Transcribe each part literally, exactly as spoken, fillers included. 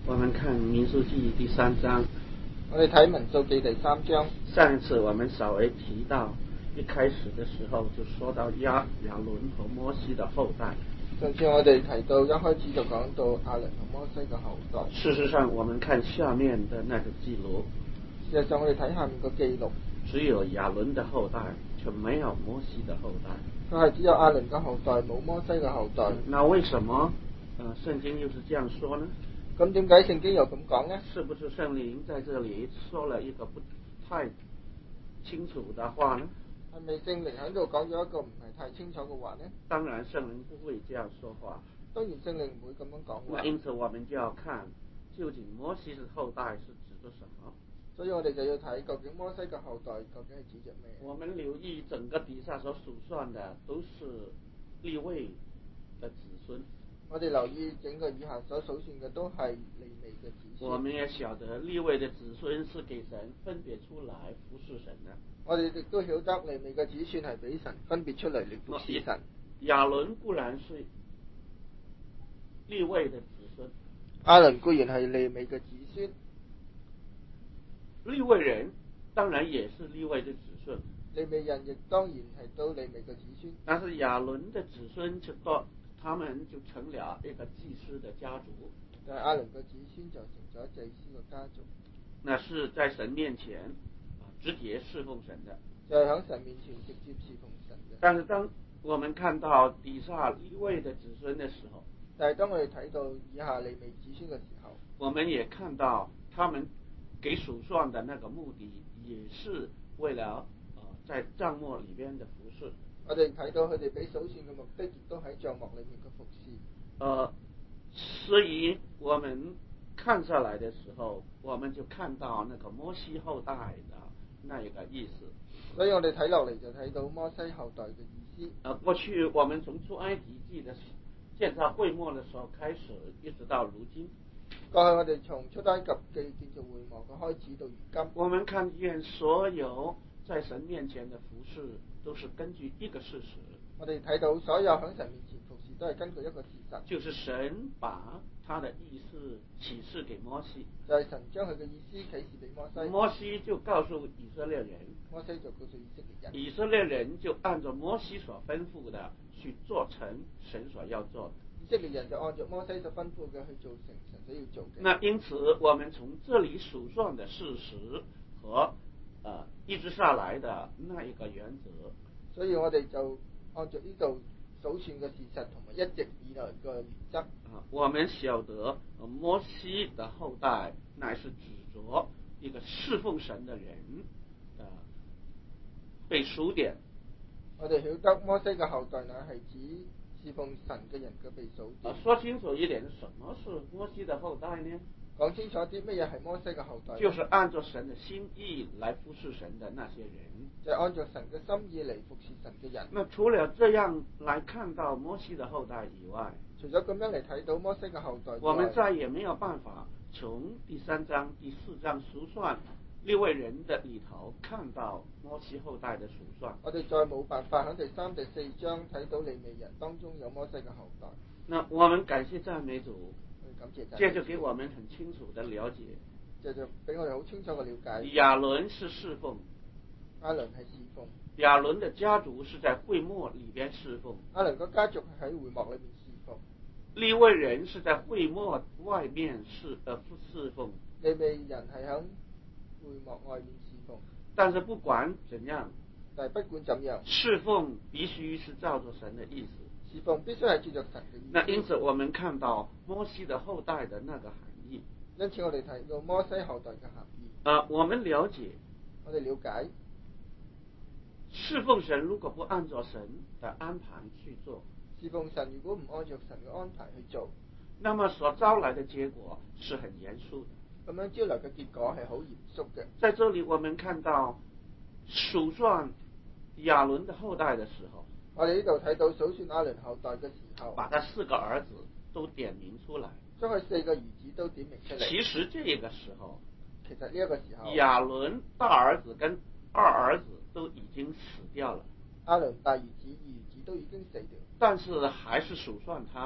我们看民数記第三章。 我哋睇民數記第三章。 上一次我們稍微提到，一開始的時候就說到亞亞倫和摩西的後代。 上次我哋提到一開始就講到亞倫同摩西嘅後代。 事實上，我們看下面的那個記錄。 事實上，我哋睇下面個記錄， 只有亞倫的後代，卻沒有摩西的後代。 佢係只有亞倫嘅後代，冇摩西嘅後代。 那為什麼，呃，聖經又是這樣說呢？ 咁點解聖經又咁講呢？ 是不是聖靈在這裡說了一個不太清楚的話呢？ 係咪聖靈喺度講咗一個唔係太清楚嘅話呢？ 當然聖靈不會這樣說話。 當然聖靈唔會咁樣講話。 那因此我們就要看，究竟摩西的後代是指的什麼？ 所以我哋就要睇究竟摩西嘅後代究竟係指着咩？ 我們留意整個底下所數算的都是利未的子孫。 我哋留意整個以下所數算嘅都係利未嘅子孫。 我們也曉得利未的子孫是給神分別出來服侍神的。 我哋亦都曉得利未嘅子孫係俾神分別出嚟嚟服侍神。 亞倫固然是利未的子孫。 亞倫固然係利未嘅子孫。 利未人當然也是利未的子孫。 利未人亦當然係都利未嘅子孫。 但是亞倫的子孫就到，他們就成了一個祭司的家族。 但係亞倫嘅子孫就成咗祭司嘅家族。 那是在神面前啊直接侍奉神的。 就係喺神面前直接侍奉神嘅。 但是當我們看到底下利未的子孫的時候， 但係當我哋睇到以下利未子孫嘅時候， 我們也看到他們給數算的那個目的，也是為了呃在帳幕裏邊的服侍。 我哋睇到佢哋俾數算嘅目的，亦都喺帳幕裏面嘅服侍。 呃，所以我們看下來的時候，我們就看到那個摩西後代的那一個意思。 所以我哋睇落嚟就睇到摩西後代嘅意思。 呃，過去我們從出埃及記的建造會幕的時候開始，一直到如今。 過去我哋從出埃及記建造會幕嘅開始到如今， 我們看見所有在神面前的服侍，都是根據一個事實。 我哋睇到所有喺神面前服侍，都係根據一個事實， 就是神把他的意思啟示給摩西。 就係神將佢嘅意思啟示俾摩西。 摩西就告訴以色列人， 摩西就告訴以色列人， 以色列人就按照摩西所吩咐的去做成神所要做的。 以色列人就按照摩西所吩咐嘅去做成神所要做嘅。 那因此，我們從這裡數算的事實和呃一直下來的那一個原則， 所以我哋就按照呢度數算嘅事實同埋一直以來嘅原則。 啊，我們曉得摩西的後代乃是指着一個侍奉神的人，呃，被數點。 我哋曉得摩西嘅後代乃係指侍奉神嘅人嘅被數點。 啊，說清楚一點，什麼是摩西的後代呢？ 講清楚啲乜嘢係摩西嘅後代？ 就是按照神的心意來服侍神的那些人。 就係按照神嘅心意嚟服侍神嘅人。 那除了這樣來看到摩西的後代以外， 除咗咁樣嚟睇到摩西嘅後代以外， 我們再也沒有辦法從第三章、第四章數算利未人的裏頭看到摩西後代的數算。 我哋再冇辦法喺第三、第四章睇到利未人當中有摩西嘅後代。 那我們感謝讚美主， 感謝讚美主， 這就給我們很清楚的了解， 這就俾我哋好清楚嘅了解。 亞倫是侍奉， 亞倫係侍奉， 亞倫的家族是在會幕裏邊侍奉， 亞倫個家族係喺會幕裏面侍奉， 利未人是在會幕外面侍呃侍奉， 利未人係喺會幕外面侍奉。 但是不管怎樣， 但係不管怎樣， 侍奉必須是照着神的意思， 侍奉必須係照着神嘅意思。 那因此我們看到摩西的後代的那個含義， 因此我哋睇到摩西後代嘅含義。 啊、呃，我們了解， 我哋了解， 侍奉神如果不按照神的安排去做， 侍奉神如果唔按照神嘅安排去做， 那麼所招來的結果是很嚴肅的。 咁樣招來嘅結果係好嚴肅嘅。 在這裡我們看到數算亞倫的後代的時候， 我哋呢度睇到數算亞倫後代嘅時候， 把他四個兒子都點名出來， 將佢四個兒子都點名出嚟。 其實這個時候， 其實呢一個時候， 亞倫大兒子跟二兒子都已經死掉了。 亞倫大兒子、二兒子都已經死掉， 但是還是數算他們，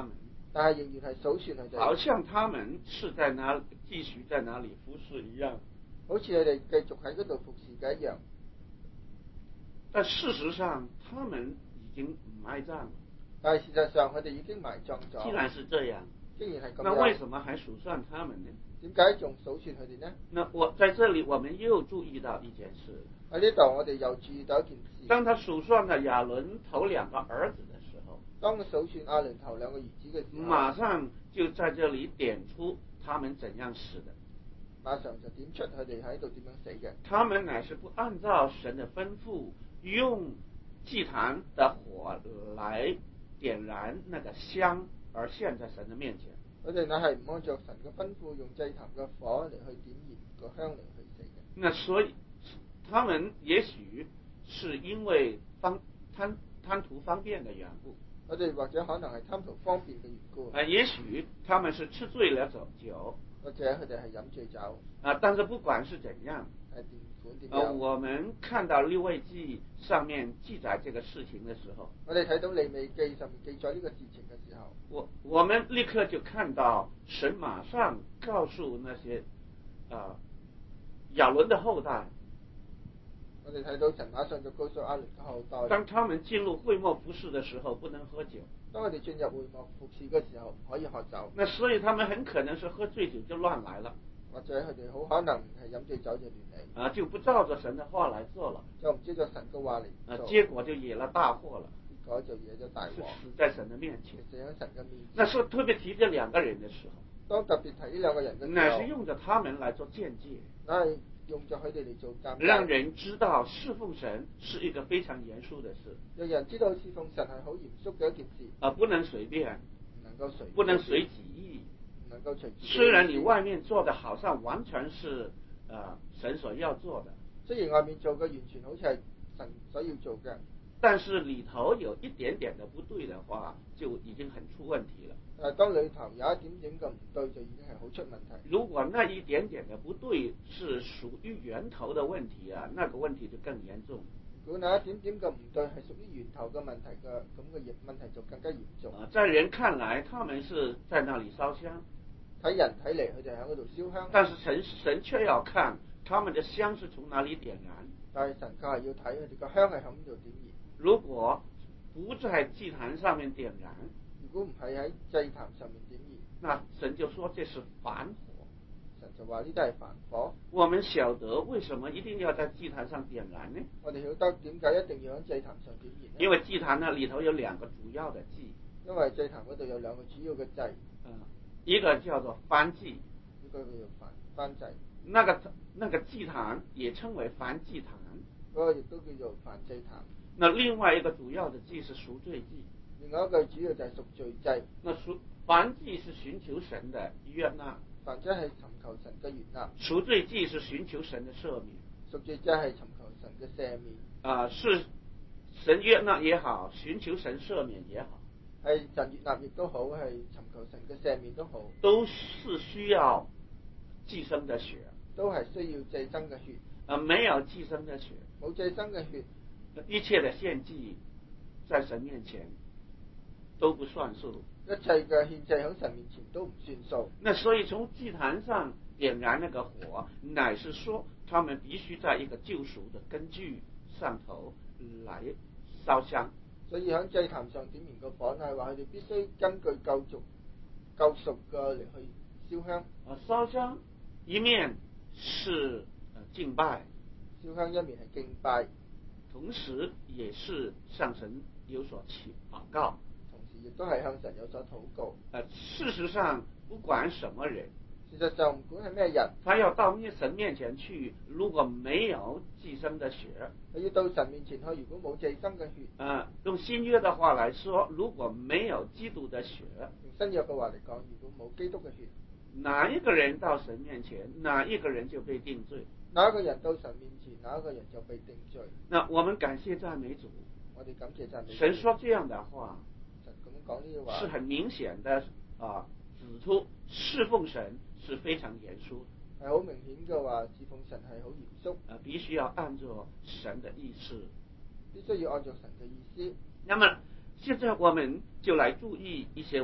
但係仍然係數算佢哋， 好像他們是在那繼續在那裡服侍一樣。 好似佢哋繼續喺嗰度服侍嘅一樣。 但事實上，他們已經埋葬了。 但係事實上，佢哋已經埋葬咗。 既然是這樣， 既然係咁樣， 那為什麼還數算他們呢？ 點解仲數算佢哋呢？ 那我在這裡，我們又注意到一件事。 喺呢度，我哋又注意到一件事。 當他數算了亞倫頭兩個兒子的時候， 當佢數算亞倫頭兩個兒子嘅時候， 馬上就在這裡點出他們怎樣死的。 馬上就點出佢哋喺度點樣死嘅。 他們乃是不按照神的吩咐，用祭壇的火來點燃那個香，而獻在神的面前。 佢哋乃係唔按照神嘅吩咐，用祭壇嘅火嚟去點燃個香嚟去死嘅。 那所以，他們也許是因為方貪貪圖方便的緣故。 我哋或者可能係貪圖方便嘅緣故。 啊，也許他們是吃醉了酒， 或者佢哋係飲醉酒。 啊，但是不管是怎樣， 係點管點啊， 樣？ 我們看到利未記上面記載這個事情的時候， 我哋睇到利未記上面記載呢個事情嘅時候， 我我們立刻就看到神馬上告訴那些啊亞倫的後代。 我哋睇到神馬上就告訴亞倫嘅後代， 當他們進入會幕服侍的時候，不能喝酒。 當我哋進入會幕服侍嘅時候，唔可以喝酒。 那所以他們很可能是喝醉酒就亂來了， 或者佢哋好可能係飲醉酒就亂嚟， 啊，就不照着神的話來做了， 就唔知道神嘅話嚟啊， 做， 結果就惹了大禍了， 結果就惹咗大禍， 死在神的面前。 死喺神嘅面前。 那時候特別提這兩個人的時候， 當特別提呢兩個人嘅時候， 乃是用着他們來做鑒戒， 乃係用咗佢哋嚟做鑒戒， 讓人知道侍奉神是一個非常嚴肅的事， 讓人知道侍奉神係好嚴肅嘅一件事， 啊，不能隨便， 唔能夠隨不能隨己意， 唔能夠隨己意。 雖然你外面做的好像完全是呃神所要做的， 雖然外面做嘅完全好似係神所要做嘅， 但是裏頭有一點點的不對的話，就已經很出問題了。 但係當裏頭有一點點嘅唔對，就已經係好出問題。 如果那一點點的不對是屬於源頭的問題啊，那個問題就更嚴重。 如果那一點點嘅唔對係屬於源頭嘅問題嘅，咁嘅問題就更加嚴重。 啊，在人看來，他們是在那裡燒香， 睇人睇嚟，佢哋喺嗰度燒香， 但是神神卻要看他們的香是從哪裡點燃。 但係神卻係要睇佢哋個香係喺邊度點燃。 如果不在祭壇上面點燃， 如果唔係喺祭壇上面點燃， 那神就說這是凡火。 神就話呢啲係凡火。 我們曉得為什麼一定要在祭壇上點燃呢？ 我哋曉得點解一定要喺祭壇上點燃呢？ 因為祭壇那裡頭有兩個主要的祭， 因為祭壇嗰度有兩個主要嘅祭， 嗯，一個叫做燔祭， 一個叫做燔燔祭。 那個那個祭壇也稱為燔祭壇， 嗰個亦都叫做燔祭壇。 那另外一個主要的祭是贖罪祭， 另外一個主要就係贖罪祭。 那贖燔祭是尋求神的悅納， 燔祭係尋求神嘅悅納， 贖罪祭是尋求神的赦免。 贖罪祭係尋求神嘅赦免。 啊、呃，是神悅納也好，尋求神赦免也好， 係神悅納亦都好，係尋求神嘅赦免都好， 都是需要祭牲的血， 都係需要祭牲嘅血。 啊、呃，沒有祭牲的血， 冇祭牲嘅血， 一切的獻祭在神面前都不算數， 一切嘅獻祭喺神面前都唔算數。 那所以從祭壇上點燃那個火，乃是說他們必須在一個救贖的根據上頭來燒香。 所以喺祭壇上點燃個火，係話佢哋必須根據救贖救贖嘅嚟去燒香。 啊，燒香一面是敬拜， 燒香一面係敬拜， 同時也是向神有所祈禱告， 同時亦都係向神有所禱告。 呃，事實上不管什麼人， 事實上唔管係咩人， 他要到神面前去，如果沒有祭牲的血， 佢要到神面前去，如果冇祭牲嘅血， 呃，用新約的話來說，如果沒有基督的血， 用新約嘅話嚟講，如果冇基督嘅血， 哪一個人到神面前，哪一個人就被定罪。 哪一個人到神面前，哪一個人就被定罪。 那我們感謝讚美主， 我哋感謝讚美主。 神說這樣的話， 神咁講呢句話， 是很明顯的啊，指出侍奉神是非常嚴肅， 係好明顯嘅話，侍奉神係好嚴肅， 啊，必須要按照神的意思， 必須要按照神嘅意思。 那麼現在我們就來注意一些問題。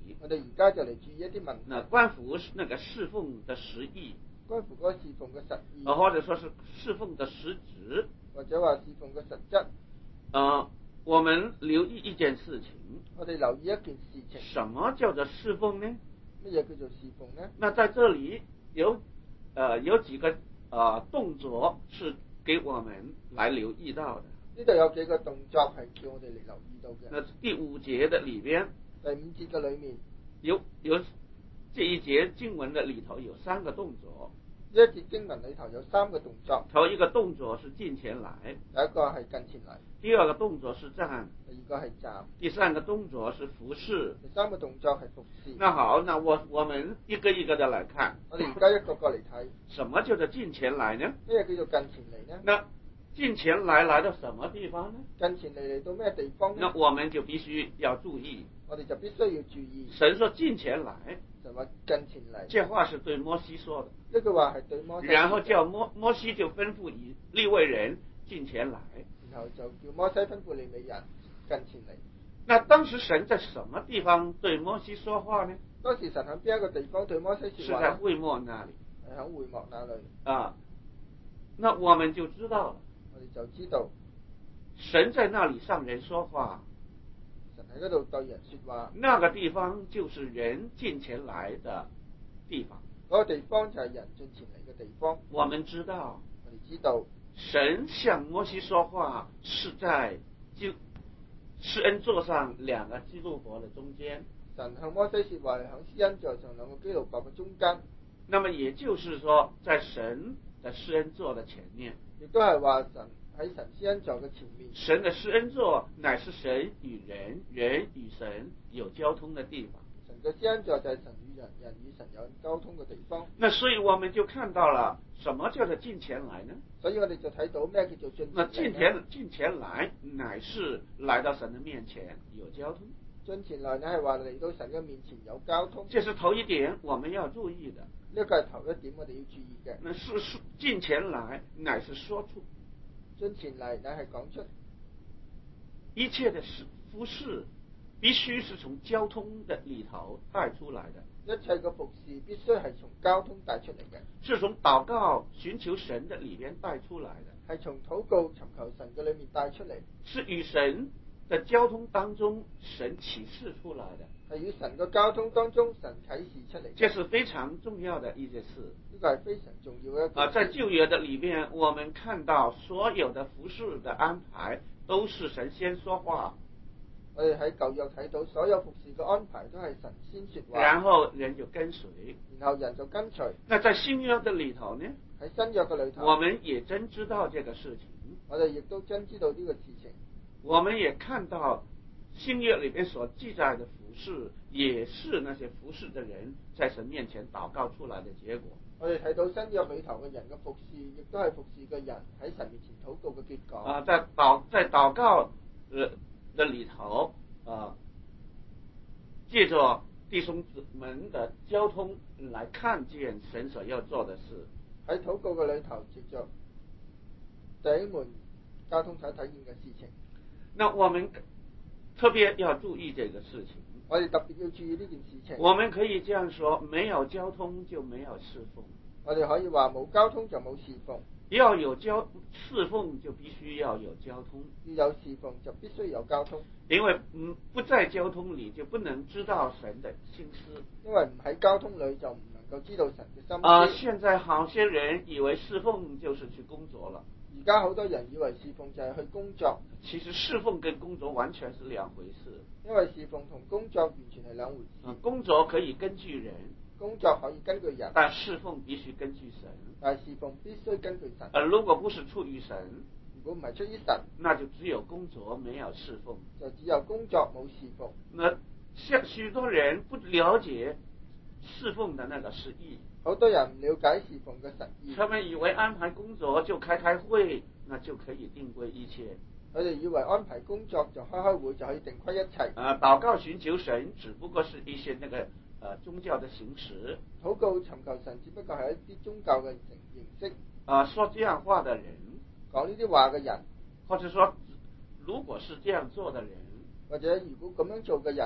题。 我哋而家就嚟注意一啲問題。 那關乎那個侍奉的實意， 關乎嗰個侍奉嘅實意， 或者說是侍奉的實質， 或者話侍奉嘅實質。 呃，我們留意一件事情。 我哋留意一件事情。 什麼叫做侍奉呢？ 乜嘢叫做侍奉呢？ 那在這裡有，呃，有幾個呃動作是給我們來留意到的。 呢度有幾個動作係叫我哋嚟留意到嘅。 那第五節的裡邊， 第五節嘅裡面有有這一節經文的裡頭有三個動作。 呢一節經文裡頭有三個動作。 頭一個動作是近前來， 第一個係近前嚟。 第二個動作是站， 第二個係站。 第三個動作是服侍。 第三個動作係服侍。 那好，那我我們一個一個的來看。 我哋而家一個個嚟睇。 什麼叫做近前來呢？ 咩叫做近前嚟呢？ 那近前來來到什麼地方呢？ 近前嚟嚟到咩地方呢？ 那我們就必須要注意。 我哋就必須要注意。 神說近前來， 神話近前嚟。 這話是對摩西說的。 呢句話係對摩西。 然後叫摩摩西就吩咐以利未人近前來。 然後就叫摩西吩咐利未人近前嚟。 那當時神在什麼地方對摩西說話呢？ 當時神喺邊一個地方對摩西說話？ 是在會幕那裡。 係喺會幕那裡。 啊，那我們就知道了。 我哋就知道， 神在那裡向人說話。 神喺嗰度對人說話。 那個地方就是人近前來的地方。 嗰個地方就係人近前嚟嘅地方。 我們知道， 我哋知道， 神向摩西說話是在就施恩座上兩個基路伯的中間。 神向摩西說話係喺施恩座上兩個基路伯嘅中間。 那麼也就是說，在神的施恩座的前面。 亦都係話神喺神施恩座嘅前面。 神的施恩座乃是神與人、人與神有交通的地方。 神嘅施恩座就係神與人、人與神有交通嘅地方。 那所以我們就看到了什麼叫做近前來呢？ 所以我哋就睇到咩叫做近前來。 那近前近前來乃是來到神的面前有交通。 近前來呢係話嚟到神嘅面前有交通。 這是頭一點我們要注意的。 呢個係頭一點我哋要注意嘅。 那是說近前來乃是說出。 近前來乃係講出一切的服事必須是從交通的裏頭帶出來的。 一切嘅服事必須係從交通帶出嚟嘅。 是從禱告尋求神的裏邊帶出來的。 係從禱告尋求神嘅裏面帶出嚟。 是與神的交通當中神啟示出來的。 係與神嘅交通當中神啟示出嚟。 這是非常重要的一件事。 呢個係非常重要嘅一件事。 啊，在舊約的裏面，我們看到所有的服事的安排都是神先說話。 我哋喺舊約睇到所有服事嘅安排都係神先說話， 然後人就跟隨， 然後人就跟隨。 那在新約的裏頭呢？ 喺新約嘅裏頭， 我們也真知道這個事情。 我哋亦都真知道呢個事情。 我們也看到新約裏邊所記載的服事，也是那些服事的人在神面前禱告出來的結果。 我哋睇到新約裏頭嘅人嘅服事，亦都係服事嘅人喺神面前禱告嘅結果。 啊，在禱在禱告呃的裏頭啊，借着弟兄們的交通來看見神所要做的事。 喺禱告嘅裏頭，藉着弟兄們交通所體驗嘅事情。 那我們特別要注意這個事情。 我哋特別要注意呢件事情。 我們可以這樣說，沒有交通就沒有侍奉。 我哋可以話冇交通就冇侍奉。 要有交侍奉就必須要有交通。 要有侍奉就必須有交通。 因為嗯不在交通裏就不能知道神的心思。 因為唔喺交通裏就唔能夠知道神嘅心思。 啊，現在好些人以為侍奉就是去工作了。 而家好多人以為侍奉就係去工作， 其實侍奉跟工作完全是兩回事。 因為侍奉同工作完全係兩回事。 啊，工作可以根據人， 工作可以根據人， 但侍奉必須根據神。 但係侍奉必須根據神。 啊，如果不是出於神， 如果唔係出於神， 那就只有工作沒有侍奉， 就只有工作冇侍奉。 那像許多人不了解侍奉的那個實意。 好多人唔了解侍奉嘅實意， 他們以為安排工作就開開會，那就可以定規一切。 佢哋以為安排工作就開開會就可以定規一切。 啊，禱告尋求神只不過是一些那個呃宗教的形式。 禱告尋求神只不過係一啲宗教嘅形形式。 啊，說這樣話的人， 講呢啲話嘅人， 或者說如果是這樣做的人， 或者如果咁樣做嘅人，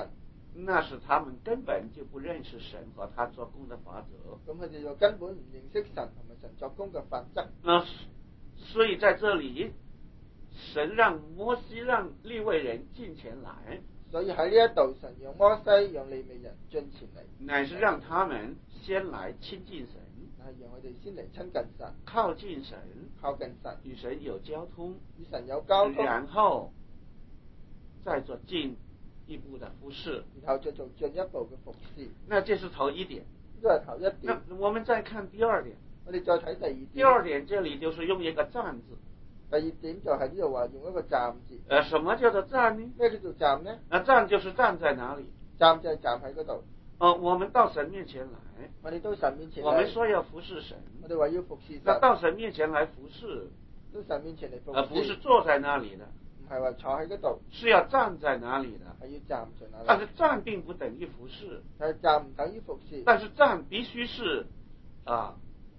那是他們根本就不認識神和他做工的法則。 咁佢哋就根本唔認識神同埋神作工嘅法則。 那所以在這裡，神讓摩西讓利未人進前來。 所以喺呢一度，神讓摩西讓利未人進前嚟， 乃是讓他們先來親近神， 係讓佢哋先嚟親近神， 靠近神， 靠近神， 與神有交通， 與神有交通， 然後再做進一步的服侍， 然後再做進一步嘅服侍。 那這是頭一點。 呢個係頭一點。 那我們再看第二點。 我哋再睇第二點。 第二點這裡就是用一個站字。 第二點就係呢度話用一個站字。 呃，什麼叫做站呢？ 咩叫做站呢？ 啊，站就是站在哪裡？ 站就係站喺嗰度。 呃，我們到神面前來。 我哋到神面前來。 我們說要服侍神。 我哋話要服侍神。 那到神面前來服侍。 到神面前嚟服侍。 而不是坐在那裡的。 唔係話坐喺嗰度。 是要站在哪裡的？ 係要站在哪裡？ 但是站並不等於服侍。 但係站唔等於服侍。 但是站必須是啊，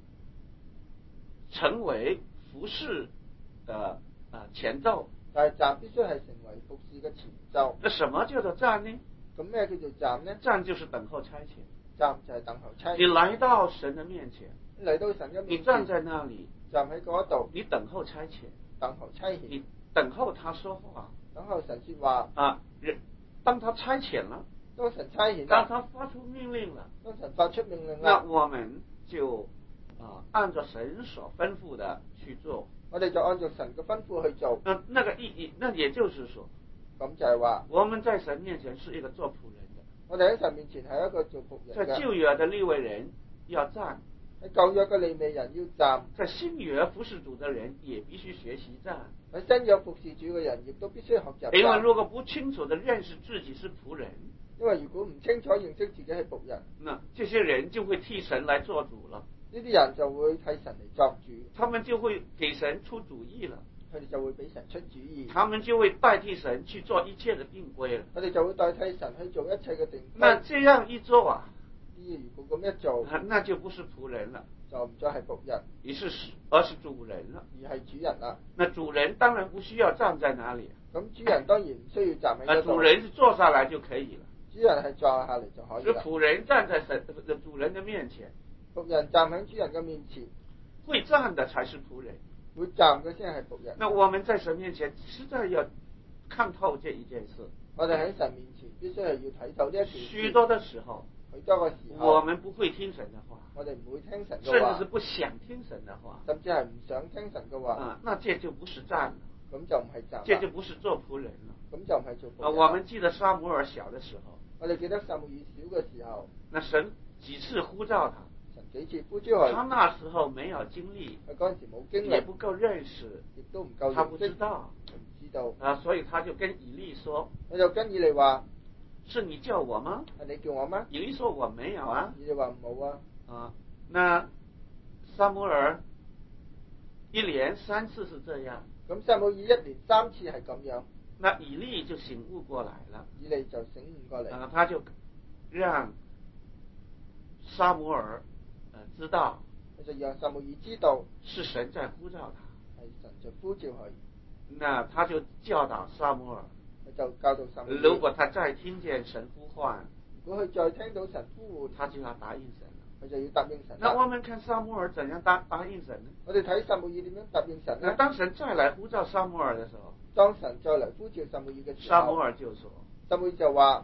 成為服侍的。啊，前奏， 但係站必須係成為服侍嘅前奏。 那什麼叫做站呢？ 咁咩叫做站呢？ 站就是等候差遣。 站就係等候差遣。 你來到神的面前， 嚟到神嘅面前， 你站在那裡， 站喺嗰度， 你等候差遣， 等候差遣， 你等候他說話， 等候神說話。 啊，當他差遣了， 當神差遣， 當他發出命令了， 當神發出命令那啦， 我們就啊按照神所吩咐的去做。 我哋就按照神嘅吩咐去做。 那那個意義，那也就是說， 咁就係話， 我們在神面前是一個做僕人的。 我哋喺神面前係一個做僕人嘅。 在舊約的利未人要站， 喺舊約嘅利未人要站。 在新約服侍主的人也必須學習站。 喺新約服侍主嘅人亦都必須學習站。 因為如果不清楚地認識自己是僕人， 因為如果唔清楚認識自己係僕人， 那這些人就會替神來做主了。 呢啲人就會替神嚟作主， 他們就會給神出主意了。 佢哋就會俾神出主意， 他們就會代替神去做一切的定規了。 佢哋就會代替神去做一切嘅定規。 那這樣一做啊， 呢如果咁一做， 那就不是僕人了， 就唔再係僕人， 而是而是主人了， 而係主人啦。 那主人當然不需要站在哪裡， 咁主人當然唔需要站喺嗰度， 主人是坐下來就可以了。 主人係坐下嚟就可以啦。 是僕人站在神的主人的面前。 僕人站喺主人嘅面前， 會站的才是僕人， 會站嘅先係僕人。 那我們在神面前實在要看透這一件事。 我哋喺神面前必須係要睇透呢一件事。 許多的時候， 許多嘅時候， 我們不會聽神的話， 我哋唔會聽神嘅話， 甚至是不想聽神的話， 甚至係唔想聽神嘅話。 啊，那這就不是站了， 咁就唔係站， 這就不是做僕人了。 咁就唔係做僕人。 啊，我們記得撒母耳小的時候， 我哋記得撒母耳小嘅時候， 那神幾次呼召他。 幾次呼召佢， 他那時候沒有經歷， 佢嗰陣時冇經歷， 也不夠認識， 亦都唔夠認識， 他不知道， 唔知道啊，所以他就跟以利說， 佢就跟以利話： 是你叫我嗎？ 係你叫我嗎？ 以利說我沒有啊。 以利話冇啊。 啊，那撒母耳一連三次是這樣， 咁撒母耳一連三次係咁樣， 那以利就醒悟過來了， 以利就醒悟過嚟， 啊，他就讓撒母耳。知道， 佢就讓撒母耳知道是神在呼召他， 係神在呼召佢。 那他就教導撒母耳， 佢就教導撒母耳， 如果他再聽見神呼喚， 如果佢再聽到神呼喚， 他就要答應神了， 佢就要答應神。 那我們看撒母耳怎樣答答應神呢？ 我哋睇撒母耳點樣答應神呢？ 那當神再來呼召撒母耳的時候， 當神再嚟呼召撒母耳嘅時候， 撒母耳就說： 撒母耳就話：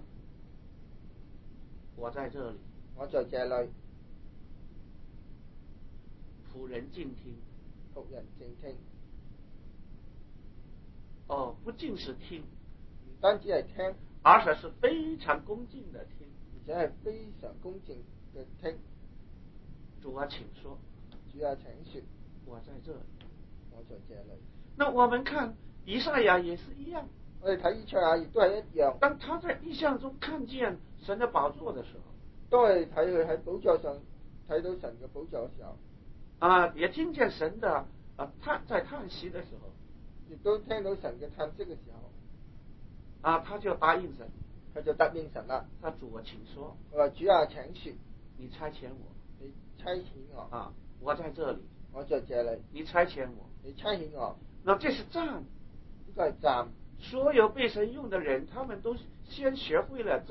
我在這裡， 我在這裡。 僕人靜聽， 僕人靜聽。 哦，不僅是聽， 唔單止係聽， 而且是非常恭敬的聽， 而且係非常恭敬嘅聽。 主啊，請說。 主啊，請說。 我在這裡， 我在這裡。 那我們看以賽亞也是一樣。 我哋睇以賽亞亦都係一樣。 當他在異象中看見神的寶座的時候， 當我哋睇佢喺寶座上睇到神嘅寶座嘅時候， 啊，也聽見神的啊嘆在嘆息的時候， 亦都聽到神嘅嘆息嘅時候， 啊，他就答應神， 佢就答應神啦。 他主啊，請說。 佢話：主啊，請說。 你差遣我。 你差遣我。 啊，我在這裡。 我在這裡。 你差遣我。 你差遣我。 那這是站。 呢個係站。 所有被神用的人，他們都先學會了站。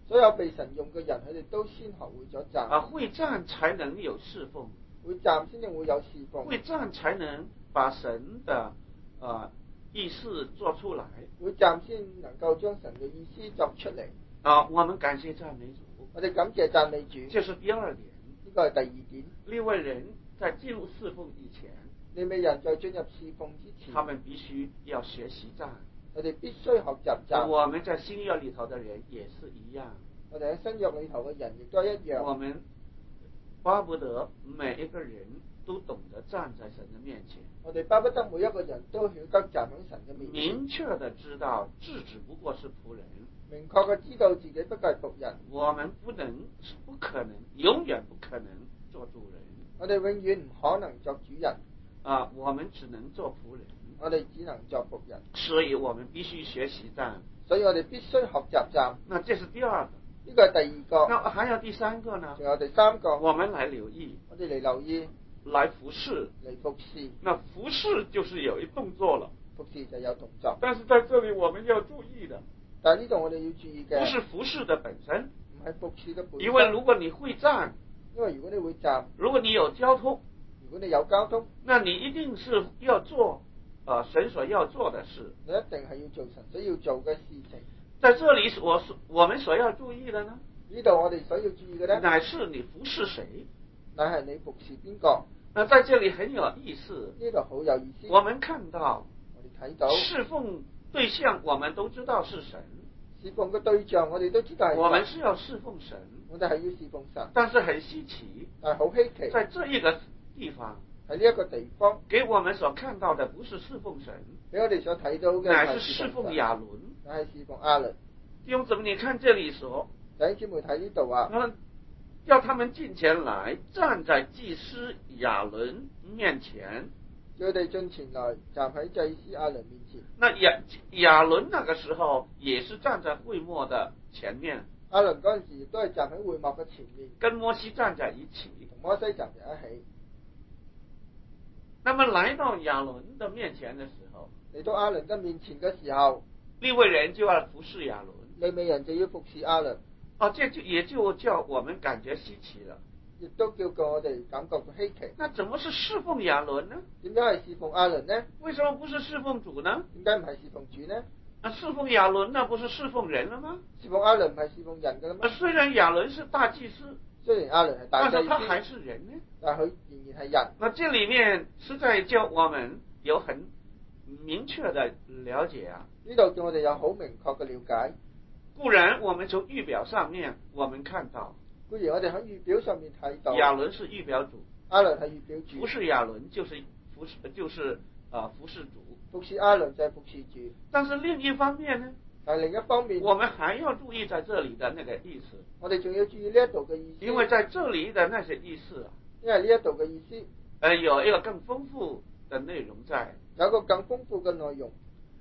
所有被神用嘅人，佢哋都先學會咗站。 啊，會站才能有侍奉， 會站先至會有侍奉。 會站才能把神的啊意思做出來。 會站先能夠將神嘅意思作出嚟。 啊，我們感謝讚美主。 我哋感謝讚美主。 這是第二點。 呢個係第二點。 利未人在進入侍奉以前， 利未人在進入侍奉之前， 他們必須要學習站。 我哋必須學習站。 我們在新約裏頭的人也是一樣。 我哋喺新約裏頭嘅人亦都係一樣。 我們巴不得每一個人都懂得站在神的面前。 我哋巴不得每一個人都曉得站喺神嘅面前。 明確的知道自己不過是僕人。 明確嘅知道自己不過係僕人。 我們不能，不可能，永遠不可能做主人。 我哋永遠唔可能作主人。 啊，我們只能做僕人。 我哋只能作僕人。 所以我們必須學習站。 所以我哋必須學習站。 那這是第二個。 呢個係第二個。 那還有第三個呢？ 仲有第三個。 我們來留意。 我哋嚟留意。 來服侍。 嚟服侍。 那服侍就是有一動作了。 服侍就有動作。 但是在這裡我們要注意的。 但係呢度我哋要注意嘅。 不是服侍的本身。 唔係服侍嘅本身。 因為如果你會站。 因為如果你會站。 如果你有交通。 如果你有交通。 那你一定是要做。啊、呃，神所要做的事， 你一定係要做神所要做嘅事情。 在這裡，我所我們所要注意的呢？ 呢度我哋所要注意嘅呢， 乃是你服侍誰？ 乃係你服侍邊個？ 那在這裡很有意思。 呢度好有意思。 我們看到， 我哋睇到侍奉對象，我們都知道是神。 侍奉嘅對象，我哋都知道係神。 我們是要侍奉神。 我哋係要侍奉神。 但是很稀奇。 但係好稀奇。 在這一個地方。 喺呢一個地方， 給我們所看到的不是侍奉神， 俾我哋所睇到嘅乃是侍奉亞倫， 乃係侍奉亞倫。 弟兄姊妹，你看這裡說， 弟兄姊妹睇呢度啊， 叫他們進前來，站在祭司亞倫面前， 叫佢哋進前來，站喺祭司亞倫面前。 那亞亞倫那個時候也是站在會幕的前面， 亞倫嗰陣時亦都係站喺會幕嘅前面， 跟摩西站在一起， 同摩西站在一起。 那麼來到亞倫的面前的時候， 嚟到亞倫嘅面前嘅時候， 利未人就要服侍亞倫， 利未人就要服侍亞倫。 哦，這就也就叫我們感覺稀奇了， 亦都叫過我哋感覺到稀奇。 那怎麼是侍奉亞倫呢？ 點解係侍奉亞倫呢？ 為什麼不是侍奉主呢？ 點解唔係侍奉主呢？ 啊，侍奉亞倫那不是侍奉人了嗎？ 侍奉亞倫唔係侍奉人㗎啦咩？ 雖然亞倫是大祭司。 雖然亞倫係大祭司， 但是他還是人呢？ 但係佢仍然係人。 那這裡面實在叫我們有很明確的了解啊！ 呢度叫我哋有好明確嘅了解。 固然我們從預表上面，我們看到， 固然我哋喺預表上面睇到， 亞倫是預表主， 亞倫係預表主， 服侍亞倫就是服侍，就是啊服侍主， 服侍亞倫就係服侍主。 但是另一方面呢？ 但另一方面， 我們還要注意在這裡的那個意思。 我哋仲要注意呢一度嘅意思。因為在這裡的那些意思啊， 因為呢一度嘅意思， 呃，有一個更豐富的內容在。 有一個更豐富嘅內容。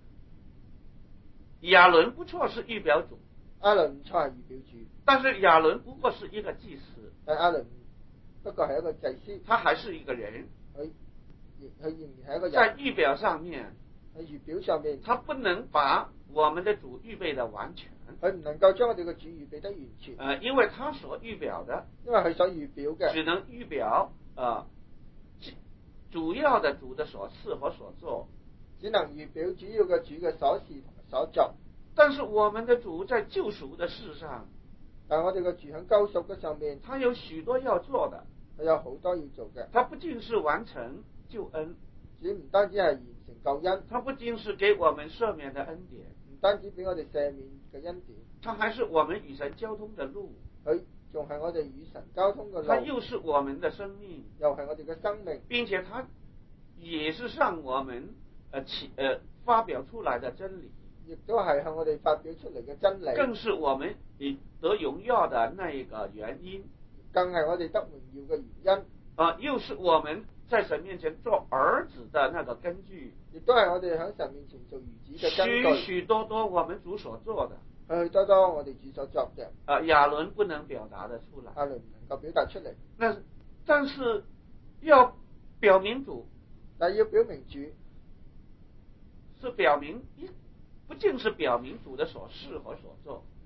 亞倫不錯是預表主， 亞倫唔錯係預表主， 但是亞倫不過是一個祭司。 但亞倫不過係一個祭司， 他還是一個人。 佢佢仍然係一個人。 在預表上面， 喺預表上面， 他不能把我們的主預備的完全， 佢唔能夠將我哋嘅主預備得完全。 呃，因為他所預表的， 因為佢所預表嘅， 只能預表呃主要的主的所事和所做， 只能預表主要嘅主嘅所事同埋所作。 但是我們的主在救贖的事上， 但係我哋嘅主喺救贖嘅上面， 他有許多要做的， 佢有好多要做嘅。 他不僅是完成救恩， 主唔單止係完成救恩， 他不僅是給我們赦免的恩典， 唔單止俾我哋赦免嘅恩典， 他還是我們與神交通的路， 佢仲係我哋與神交通嘅路， 他又是我們的生命， 又係我哋嘅生命， 並且他也是向我們呃起呃發表出來的真理， 亦都係向我哋發表出嚟嘅真理， 更是我們得榮耀的那一個原因， 更係我哋得榮耀嘅原因， 啊，又是我們在神面前做兒子的那個根據， 亦都係我哋喺神面前做兒子嘅根據， 許許多多我們主所做的， 許許多多我哋主所作嘅， 啊，亞倫不能表達得出來， 亞倫唔能夠表達出嚟， 那但是要表明主， 但係要表明主， 是表明一不僅是表明主的所事和所做， 唔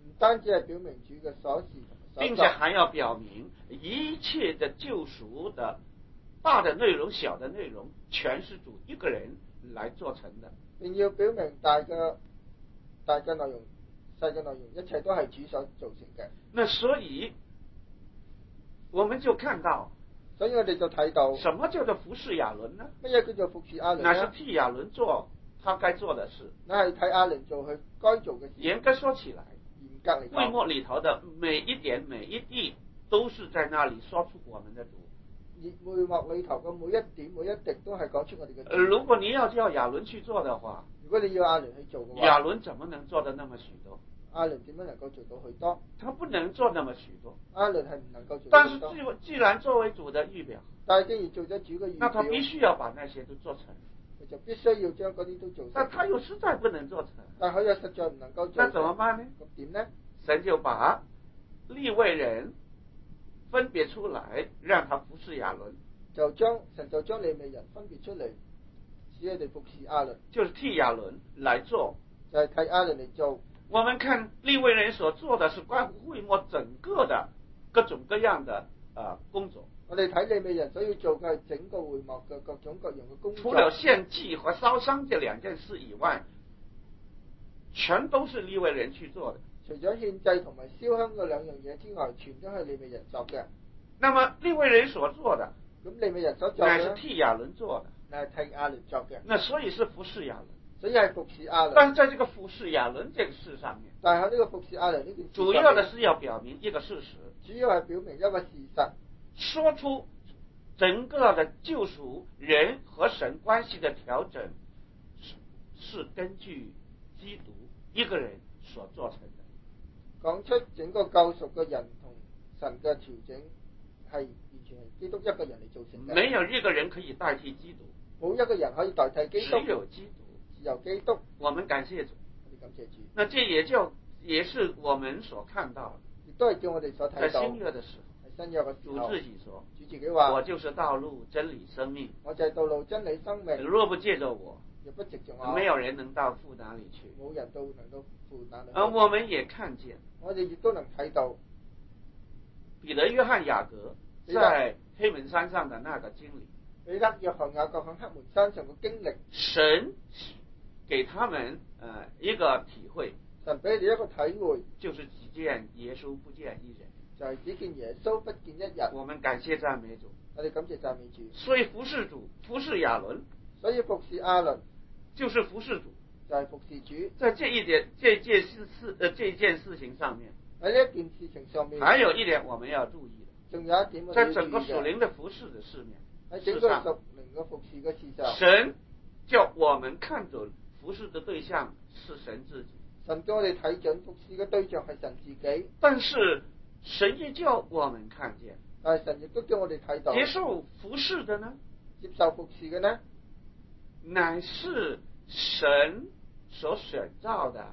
唔單止係表明主嘅所事同埋所並且還要表明一切的救贖的大的內容、小的內容，全是主一個人來做成的。 並要表明大嘅大嘅內容、細嘅內容，一切都係主所造成嘅。 那所以我們就看到， 所以我哋就睇到什麼叫做服侍亞倫呢？ 乜嘢叫做服侍亞倫呢？ 那是替亞倫做他該做的事。 那係替亞倫做佢該做嘅事。 嚴格說起來， 嚴格嚟講， 會幕裏頭的每一點每一滴，都是在那裏說出我們的主。 會幕裏頭嘅每一點每一滴都係講出我哋嘅主。 呃，如果你要叫亞倫去做的話， 如果你要亞倫去做嘅話， 亞倫怎麼能做得那麼許多？ 亞倫點樣能夠做到許多？ 他不能做那麼許多。 亞倫係唔能夠做到但是許多。 既既然作為主的預表， 但係既然做咗主嘅預表， 那他必須要把那些都做成。 佢就必須要將嗰啲都做成。 但他又實在不能做成， 但佢又實在唔能夠做成。 那怎麼辦呢？ 咁點呢？ 神就把利未人分別出來，讓他服侍亞倫。 就將神就將利未人分別出嚟，使佢哋服侍亞倫， 就是替亞倫來做， 就係替亞倫嚟做。 我們看利未人所做的是關乎會幕整個的各種各樣的呃工作。 我哋睇利未人所要做嘅係整個會幕嘅各種各樣嘅工作。 除了獻祭和燒香這兩件事以外，全都是利未人去做的。 除咗獻祭同埋燒香嗰兩樣嘢之外，全都係利未人做嘅。 那麼利未人所做的， 咁利未人所做嘅乃是替亞倫做的， 乃係替亞倫做嘅。 那所以是服侍亞倫， 所以係服侍亞倫。 但是在這個服侍亞倫這個事上面， 但係喺呢個服侍亞倫呢件事， 主要的是要表明一個事實， 主要係表明一個事實， 說出整個的救贖人和神關係的調整是是根據基督一個人所做成的。 講出整個救贖嘅人同神嘅調整係完全係基督一個人嚟造成嘅。 沒有一個人可以代替基督， 冇一個人可以代替基督， 只有基督， 只有基督。 我們感謝主， 我哋感謝主。 那這也就也是我們所看到的， 亦都係叫我哋所睇到。 在新約的時候， 喺新約嘅時候， 主自己說， 主自己話： 我就是道路、真理、生命。 我就係道路、真理、生命。 若不借着我， 若不藉着我， 沒有人能到父那裡去。 冇人都能夠父那裡去。 而我們也看見， 我哋亦都能睇到彼得、約翰、雅各在黑門山上的那個經歷。 彼得、約翰、雅各喺黑門山上嘅經歷， 神給他們呃一個體會， 神俾你哋一個體會， 就是只見耶穌不見一人， 就係只見耶穌不見一人。 我們感謝讚美主， 我哋感謝讚美主。 所以服侍主、服侍亞倫， 所以服侍亞倫就是服侍主， 就係服侍主。 在這一點、這件事事呃這件事情上面， 喺呢一件事情上面， 還有一點我們要注意的， 仲有一點我哋要注意嘅， 在整個屬靈的服侍的事面， 喺整個屬靈嘅服侍嘅事上， 神叫我們看準服侍的對象是神自己， 神叫我哋睇準服侍嘅對象係神自己， 但是神也叫我們看見， 但係神亦都叫我哋睇到， 接受服侍的呢， 接受服侍嘅呢， 乃是神所選召的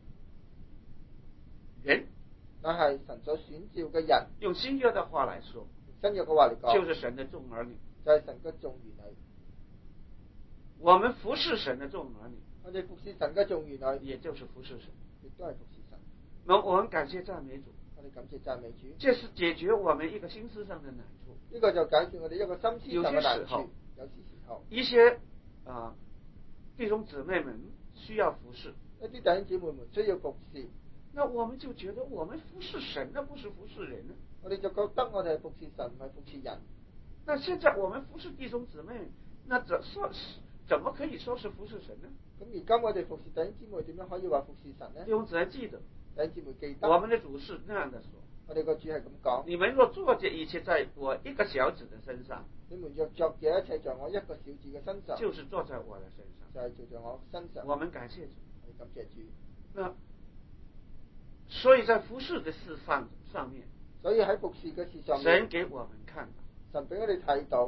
人， 乃係神所選召嘅人。 用新約的話來說， 新約嘅話嚟講， 就是神的眾兒女， 就係神嘅眾兒女。 我們服侍神的眾兒女， 我哋服侍神嘅眾兒女， 也就是服侍神， 亦都係服侍神。 那我們感謝讚美主， 我哋感謝讚美主， 這是解決我們一個心思上的難處。 呢個就解決我哋一個心思上嘅難處。有時時候， 一些啊弟兄姊妹們需要服侍， 一啲弟兄姊妹們需要服侍， 那我們就覺得我們服侍神，那不是服侍人呢？ 我哋就覺得我哋係服侍神，唔係服侍人。 那現在我們服侍弟兄姊妹，那怎說怎麼可以說是服侍神呢？ 咁而家我哋服侍弟兄姊妹，點樣可以話服侍神呢？ 弟兄姊妹記得， 弟兄姊妹記得， 我們的主是那樣的說： 我哋個主係咁講， 你們若做這一切在我一個小子的身上， 你們若作這一切在我一個小子嘅身上， 就是做在我的身上， 就係做在我身上。 我們感謝主， 我哋感謝主。 那所以在服侍的事上上面， 所以喺服侍嘅事上面， 神給我們看到， 神俾我哋睇到，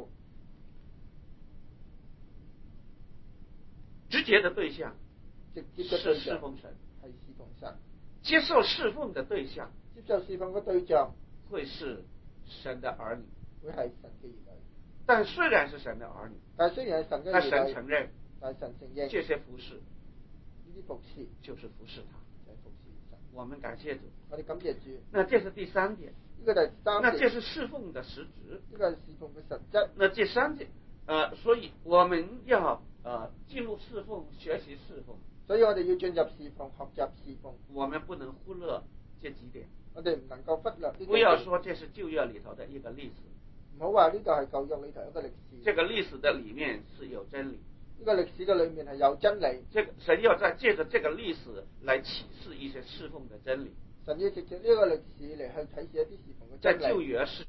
直接的對象直接嘅對是侍象奉神， 係侍奉神， 接受侍奉的對象接受侍奉嘅對象會是神的兒女， 會係神嘅兒女。 但雖然是神的兒女， 但係雖然係神嘅但兒女， 神承認但係神承認這些服侍呢啲服侍就是服侍他。 就係服侍神。 我们感謝主。 我哋感謝主。 那這是第三點。 呢個第三點。 那這是侍奉的實質。 呢個係侍奉嘅實質。 那第三點，呃，所以我們要呃進入侍奉，學習侍奉。 所以我哋要進入侍奉，學習侍奉。 我們不能忽略這幾點。 我哋唔能夠忽略呢幾點。 不要說這是舊約裏頭的一個歷史。 唔好話呢度係舊約裏頭一個歷史。 這個歷史的裡面是有真理。 呢個歷史嘅裏面係有真理。 這個神要在借着這個歷史來啟示一些侍奉的真理。 神要藉着呢個歷史嚟去啟示一啲侍奉嘅真理。 在舊約是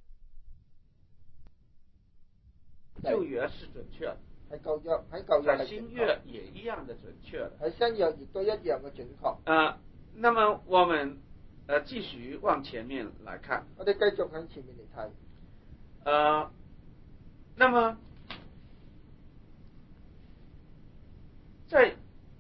舊約是準確的。 喺舊約喺舊約。 在新約也一樣的準確的。 喺新約亦都一樣嘅準確。 啊、呃，那麼我們呃繼續往前面來看。 我哋繼續向前面嚟睇。 呃，那麼在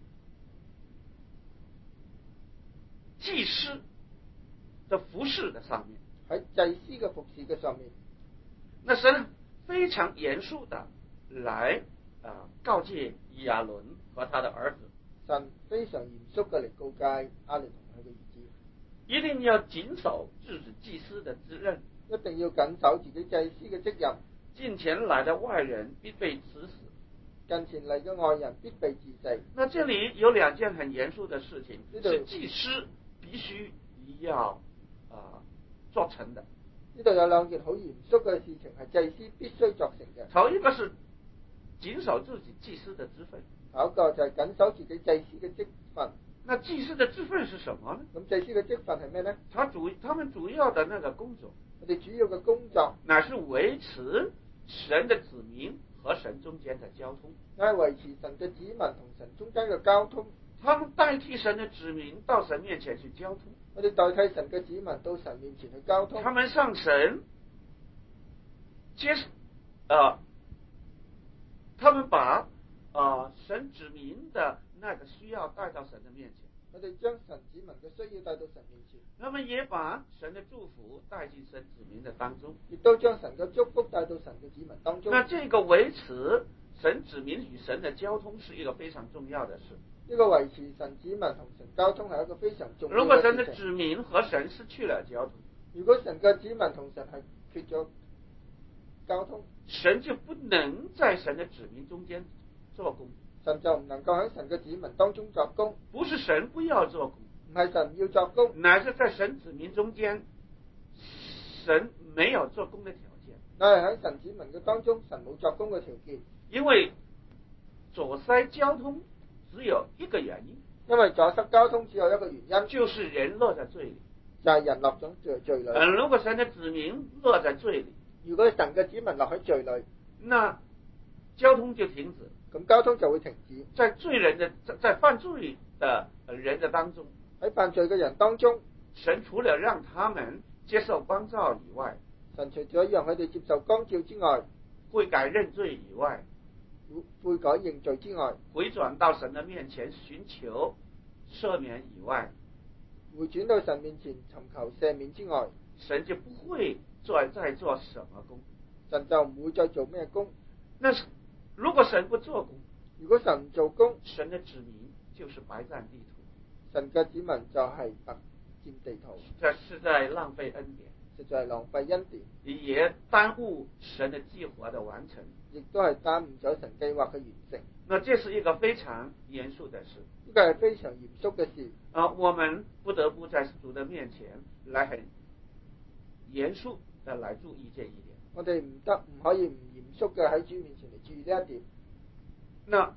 祭司的服侍的上面， 喺祭司嘅服侍嘅上面， 那神非常嚴肅的來啊、呃、告誡亞倫和他的兒子， 神非常嚴肅嘅嚟告誡亞倫同佢嘅兒子， 一定要謹守自己祭司的職任， 一定要謹守自己祭司嘅職任， 近前來的外人必被治死。 近前嚟嘅外人必被治死。 那這裏有兩件很嚴肅的事情， 是祭司必須要啊、呃、做成的。 呢度有兩件好嚴肅嘅事情，係祭司必須作成嘅。 頭一個是謹守自己祭司的職分， 頭一個就係謹守自己祭司嘅職分。 那祭司的職分是什麼呢？ 咁祭司嘅職分係咩呢？ 他主他們主要的那個工作， 我哋主要嘅工作乃是維持神的子民和神中間的交通， 係維持神嘅子民同神中間嘅交通。 他們代替神的子民到神面前去交通， 我哋代替神嘅子民到神面前去交通。 他們向神接啊、呃，他們把啊、呃、神子民的那個需要帶到神的面前， 我哋將神子民嘅需要帶到神面前， 他們也把神的祝福帶進神子民的當中， 亦都將神嘅祝福帶到神嘅子民當中。 那這個維持神子民與神的交通是一個非常重要的事。 呢個維持神子民同神交通係一個非常重要嘅事情。 如果神的子民和神失去了交通， 如果神嘅子民同神係缺咗交通， 神就不能在神的子民中間做工。 神就唔能夠喺神嘅子民當中作工。 不是神不要做工， 唔係神要作工， 乃是在神子民中間，神沒有做工的條件。 乃係喺神子民嘅當中，神冇作工嘅條件。 因為阻塞交通只有一個原因， 因為阻塞交通只有一個原因， 就是人落在罪裏， 就係人落咗罪罪裏。 嗯，如果神的子民落在罪裏， 如果神嘅子民落喺罪裏， 那交通就停止， 咁交通就會停止。 在罪人的在在犯罪的人的當中， 喺犯罪嘅人當中， 神除了讓他們接受光照以外， 神除咗讓佢哋接受光照之外， 悔改認罪以外， 悔改認罪之外， 回轉到神的面前尋求赦免以外， 回轉到神面前尋求赦免之外， 神就不會再再做什麼工， 神就唔會再做咩工。 那是如果神不做工， 如果神唔做工， 神的子民就是白佔地土， 神嘅子民就係白佔地土， 這是在浪費恩典， 實在係浪費恩典， 也耽誤神的計劃的完成， 亦都係耽誤咗神計劃嘅完成。 那這是一個非常嚴肅的事， 呢個係非常嚴肅嘅事。 啊，我們不得不在主的面前來很嚴肅的來注意這一點。 我哋唔得唔可以唔嚴肅嘅喺主面前嚟注意呢一點。 那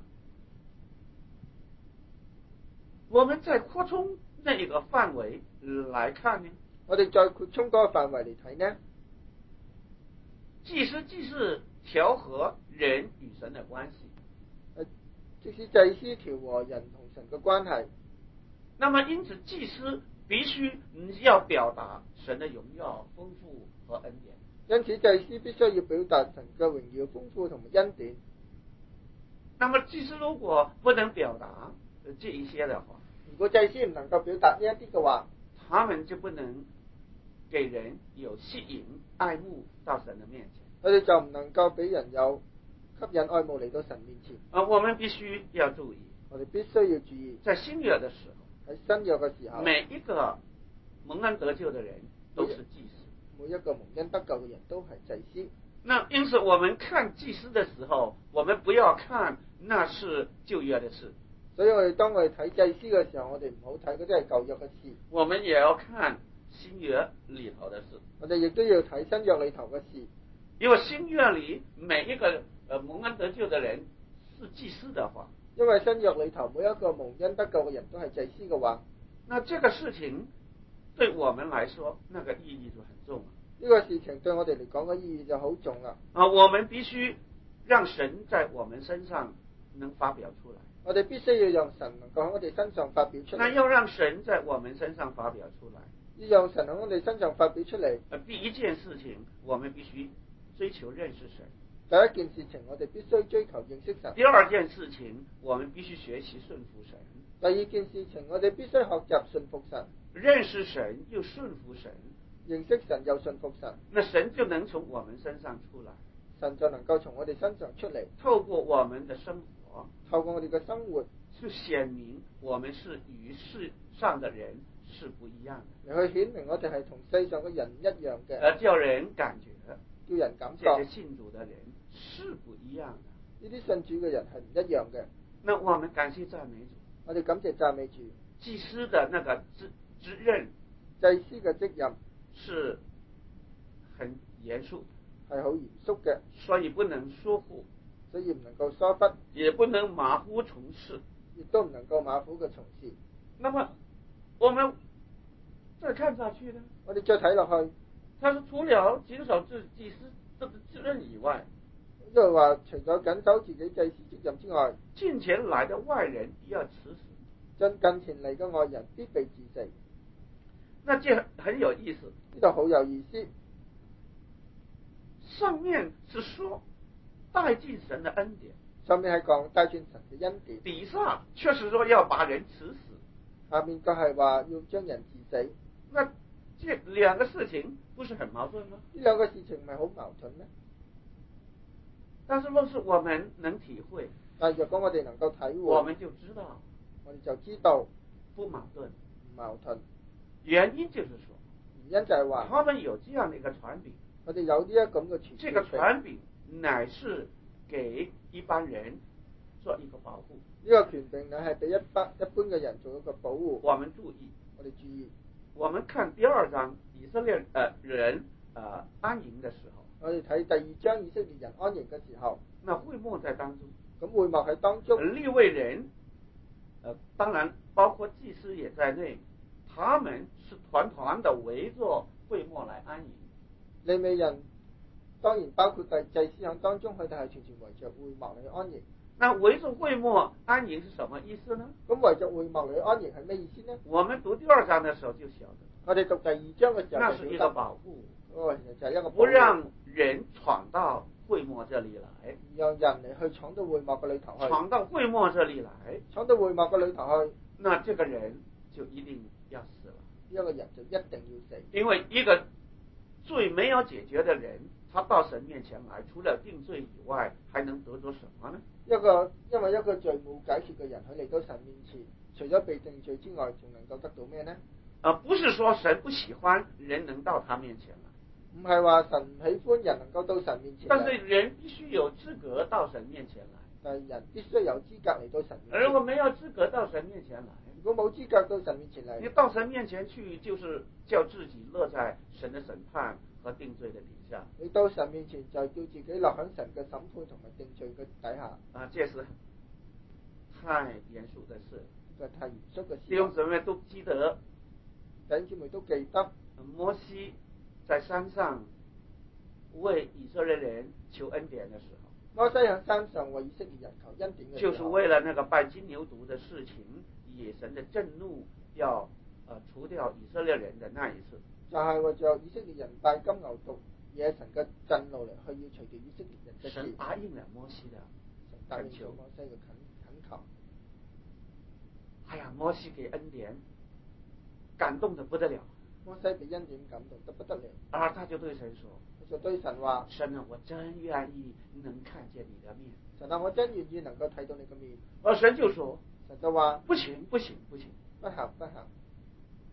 我們再擴充那一個範圍來看呢？ 我哋再擴充嗰個範圍嚟睇呢？ 祭司既是調和人與神的關係， 即使祭司調和人同神嘅關係， 那麼因此祭司必須要表達神的榮耀、豐富和恩典。 因此祭司必須要表達神嘅榮耀、豐富同埋恩典。 那麼祭司如果不能表達這一些的話， 如果祭司唔能夠表達呢一啲嘅話， 他們就不能給人有吸引愛慕到神的面前。 佢哋就唔能夠俾人有吸引愛慕嚟到神面前。 啊，我們必須要注意， 我哋必須要注意， 在新約的時候， 喺新約嘅時候， 每一個蒙恩得救的人都是祭司。 每一個蒙恩得救嘅人都係祭司。 那因此我們看祭司的時候，我們不要看那是舊約的事。 所以我哋當我哋睇祭司嘅時候，我哋唔好睇嗰啲係舊約嘅事。 我們也要看新約裏頭的事。 我哋亦都要睇新約裏頭嘅事。 因為新約裏每一個呃蒙恩得救的人是祭司的話， 因為新約裏頭每一個蒙恩得救嘅人都係祭司嘅話， 那這個事情對我們來說，那個意義就很重。 呢個事情對我哋嚟講嘅意義就好重啦。 啊，我們必須讓神在我們身上能發表出來。 我哋必須要讓神能夠喺我哋身上發表出嚟。 那要讓神在我們身上發表出來， 要讓神喺我哋身上發表出嚟。 呃，第一件事情，我們必須追求認識神。 第一件事情，我哋必須追求認識神。 第二件事情，我們必須學習順服神。 第二件事情，我哋必須學習順服神。 認識神又順服神， 認識神又順服神， 那神就能從我們身上出來， 神就能夠從我哋身上出嚟， 透過我們的生活， 透過我哋嘅生活， 去顯明我們是與世上的人是不一樣的， 嚟去顯明我哋係同世上嘅人一樣嘅， 而叫人感覺， 叫人感覺這些信主的人是不一樣的。 呢啲信主嘅人係唔一樣嘅。 那我們感謝讚美主， 我哋感謝讚美主。 祭司的那個職職任， 祭司嘅職任是很嚴肅， 係好嚴肅嘅， 所以不能疏忽， 所以唔能夠疏忽， 也不能馬虎從事， 亦都唔能夠馬虎嘅從事。 那麼我們再看下去呢？ 我哋再睇落去， 他說除了謹守自祭司這個職任以外， 即係話除咗謹守自己祭司職任之外， 近前來的外人必要處死。 進近前嚟嘅外人必被治死。 那這很有意思， 呢度好有意思。 上面是說帶進神的恩典， 上面係講帶進神嘅恩典， 底下卻是說要把人處死。 下面就係話要將人治死。 那這兩個事情不是很矛盾嗎？ 呢兩個事情唔係好矛盾咩？ 但是若是我們能體會， 但係若果我哋能夠體會， 我們就知道， 我哋就知道不矛盾， 唔矛盾。 原因就是說， 原因就係話， 他們有這樣的一個權柄， 我哋有呢一咁嘅權柄， 這個權柄乃是給一般人做一個保護。 呢個權柄乃係俾一般一般嘅人做一個保護。 我們注意， 我哋注意， 我們看第二章以色列呃人呃安營的時候， 我哋睇第二章以色列人安營嘅時候， 那會幕在當中， 咁會幕喺當中， 利未人，呃當然包括祭司也在內，他們是團團的圍着會幕來安營。 利未人當然包括祭祭司喺當中，佢哋係全全圍着會幕嚟安營。 那圍着會幕安營是什麼意思呢？ 咁圍着會幕嚟安營係咩意思呢？ 我們讀第二章的時候就曉得， 我哋讀第二章嘅時候， 那是一個保護， 哦，就係一個保護， 不讓人闖到會幕這裏來， 讓人嚟去闖到會幕嘅裏頭去， 闖到會幕這裏來， 闖到會幕嘅裏頭去， 那這個人就一定要死了， 一個人就一定要死， 因為一個罪沒有解決的人，他到神面前來，除了定罪以外，還能得着什麼呢？ 一個因為一個罪冇解決嘅人，佢嚟到神面前，除咗被定罪之外，仲能夠得到咩呢？ 啊，不是說神不喜歡人能到他面前來， 唔係話神唔喜歡人能夠到神面前， 但是人必須有資格到神面前來， 但係人必須有資格嚟到神面前。 而如果沒有資格到神面前來， 如果冇資格到神面前嚟， 你到神面前去，就是叫自己落在神的審判和定罪的底下。 你到神面前就叫自己落喺神嘅審判同埋定罪嘅底下。 啊，這是太嚴肅的事， 呢個太嚴肅嘅事。 弟兄姊妹都記得， 弟兄姊妹都記得， 摩西在山上為以色列人求恩典的時候， 摩西喺山上為以色列人求恩典嘅時候， 就是為了那個拜金牛犢的事情，野神的震怒要呃除掉以色列人的那一次， 就係為咗以色列人拜金牛犢，野神嘅震怒嚟，去要除掉以色列人嘅事。 神答應了摩西的懇求， 摩西嘅懇懇求。 哎呀，摩西給恩典，感動得不得了。 摩西被恩典感動得不得了， 而他就對神說： 佢就對神話： 神啊，我真願意能看見你的面。 神啊，我真願意能夠睇到你嘅面。 而神就說： 神就話： 不行，不行，不行， 不行，不行。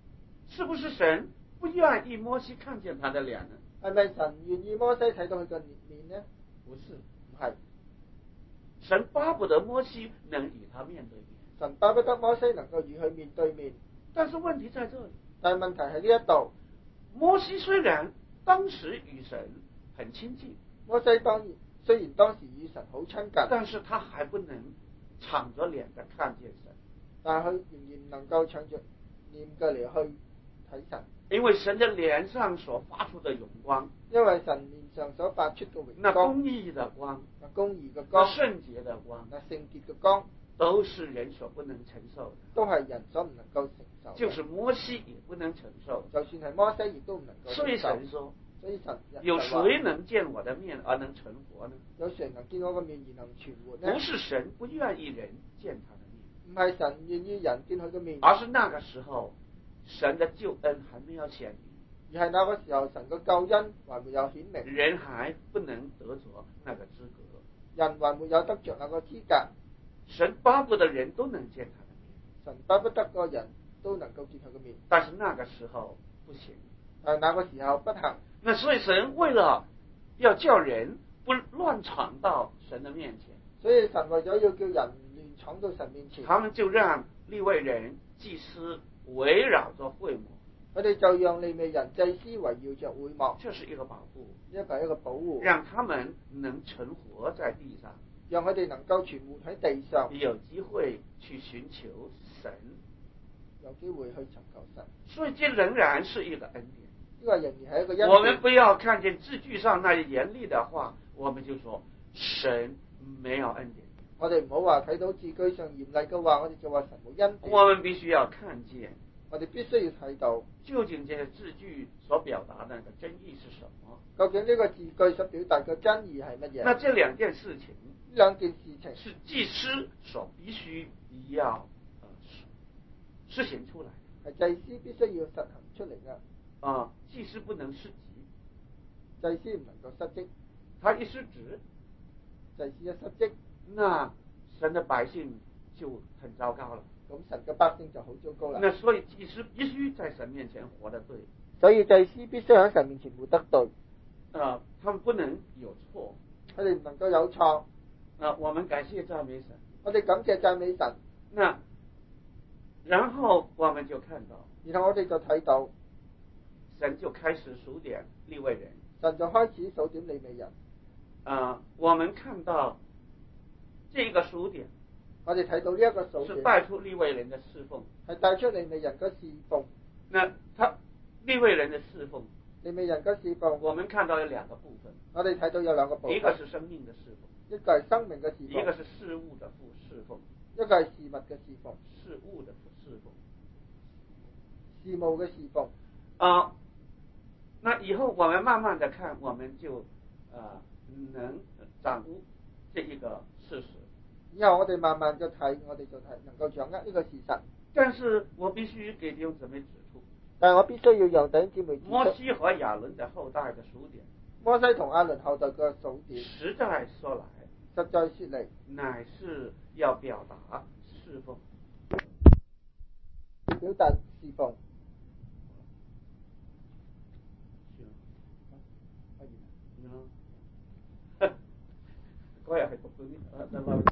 是不是神不愿意摩西看見他的臉呢？ 係咪神願意摩西睇到佢個面呢？ 不是， 唔係。 神巴不得摩西能與他面對面。 神巴不得摩西能夠與佢面對面。 但是問題在這裡。 但係問題喺呢一度。 摩西雖然當時與神很親近， 摩西當然雖然當時與神好親近， 但是他還不能敞着臉的看見神。 但係佢仍然能夠敞着臉嘅嚟去睇神。 因為神的臉上所發出的榮光， 因為神臉上所發出嘅榮光， 那公義的光， 那公義嘅光， 那聖潔的光， 那聖潔嘅光， 都是人所不能承受的， 都係人所唔能夠承受。 就是摩西也不能承受， 就算係摩西亦都唔能夠承受。 所以神說， 所以神有誰能見我的面而能存活呢？ 有誰能見我嘅面而能存活呢？ 不是神不願意人見他的面， 唔係神願意人見佢嘅面， 而是那個時候神的救恩還沒有顯明。 而係那個時候，神嘅救恩還沒有顯明， 人還不能得着那個資格， 人還沒有得着那個資格。 神巴不得人都能見他的面， 神巴不得個人都能夠見佢嘅面， 但是那個時候不行。 但係那個時候不行。 那所以神為了要叫人不亂闖到神的面前， 所以神為咗要叫人亂闖到神面前， 他們就讓利未人祭司圍繞着會幕。 佢哋就讓利未人祭司圍繞着會幕， 這是一個保護， 一個一個保護， 讓他們能存活在地上， 讓佢哋能夠存活喺地上， 有機會去尋求神， 有機會去尋求神。 所以這仍然是一個恩典。 呢個仍然係一個恩典。 我們不要看見字句上那嚴厲的話，我們就說神沒有恩典。 我哋唔好話睇到字句上嚴厲嘅話，我哋就話神冇恩典。 我們必須要看見。 我哋必須要睇到究竟這些字句所表達的真意是什麼？ 究竟呢個字句所表達嘅真意係乜嘢？ 那這兩件事情， 兩件事情是祭司所必須要呃實行出來， 係祭司必須要實行出嚟嘅。 啊、呃，祭司不能失職， 祭司唔能夠失職， 他一失職， 祭司一失職， 那神的百姓就很糟糕了。 咁神嘅百姓就好糟糕啦。 那所以祭司必須在神面前活得對。 所以祭司必須喺神面前活得對。 啊、呃，他們不能有錯， 佢哋唔能夠有錯。 啊、呃，我們感謝讚美神。 我哋感謝讚美神。 那然後我們就看到， 然後我哋就睇到， 神就開始數點利未人。 神就開始數點利未人。 啊、呃，我們看到這個數點。 我哋睇到呢一個數點是帶出利未人的侍奉， 係帶出利未人嘅侍奉。 那他利未人的侍奉， 利未人嘅侍奉， 我們看到有兩個部分。 我哋睇到有兩個部分， 一個是生命的侍奉， 一個係生命嘅侍奉， 一個是事物的侍奉， 一個係事物嘅侍奉， 事物的侍奉， 事務嘅侍奉。 啊、呃，那以後我們慢慢的看，我們就啊、呃、能掌握這一個事實。 以後我哋慢慢就睇，我哋就睇能夠掌握呢個事實。 但是我必須給弟兄姊妹指出， 但係我必須要讓弟兄姊妹指出， 摩西和亞倫的後代嘅數點， 摩西同亞倫後代嘅數點， 實在說來， 實在說嚟， 乃是要表達侍奉， 表達侍奉。 嗰日係讀到啲，